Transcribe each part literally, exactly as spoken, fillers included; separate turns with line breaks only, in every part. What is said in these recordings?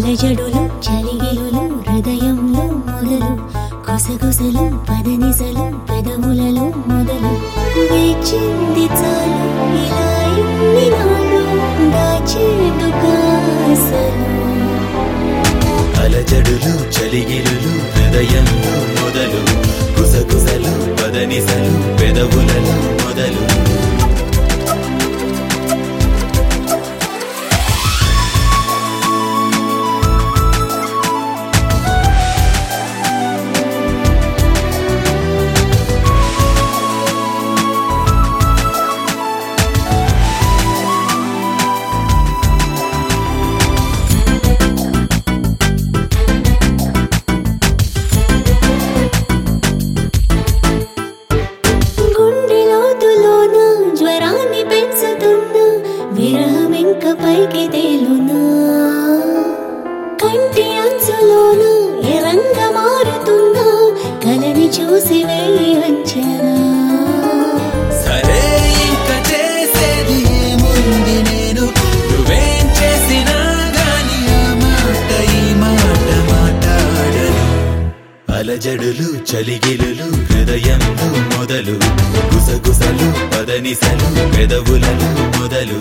అలజడులు చలిగిలులు హృదయంలో మొదలు కొసగొసలు పదనిసలు పెదవులలో మొదలు వేచింది చాలు ఇలా ఇన్ని నాళ్ళు దాచేందుకాసలు
అలజడులు చలిగిలులు హృదయంలో మొదలు గుసగుసలు పదనిసలు పెదవులలో మొదలు
విరహమింక పైకి తేలునా కంటి అంచులోన ఎరంగ మారుతున్నా కలని చూసి వేయి అంచనా
సరే ఇంక చేసేది ఏముంది నేను నువ్వేం చేసినా గాని ఆ మాట ఈ మాట మాట్లాడను అలజడులు చలిగిలులు హృదయంలో మొదలు గుసగుసలు పదనిసలు పెదవులలో మొదలు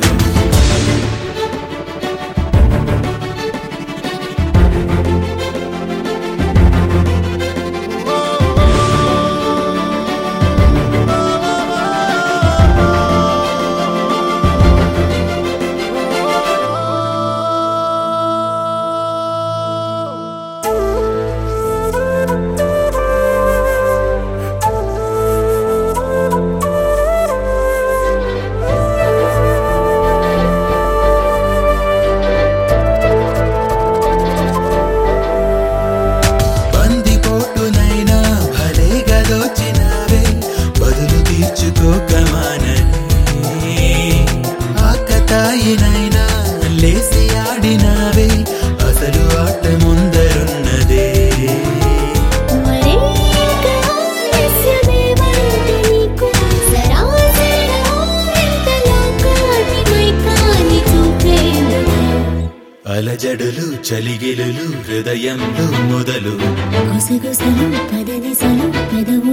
ఆకతాయినైనా లేసి ఆడినావే అసలు ఆట ముందరున్నదే అలజడులు చలిగిలులు హృదయంలో మొదలు
గుసగుసలు పదనిసలు పెదవు